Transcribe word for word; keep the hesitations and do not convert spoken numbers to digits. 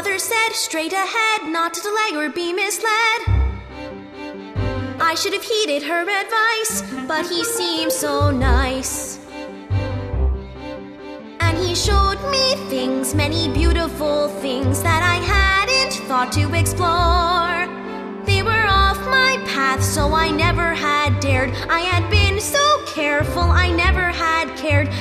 mother said, straight ahead, not to delay or be misled. I should have heeded her advice, but he seemed so nice. And he showed me things, many beautiful things that I hadn't thought to explore. They were off my path, so I never had dared. I had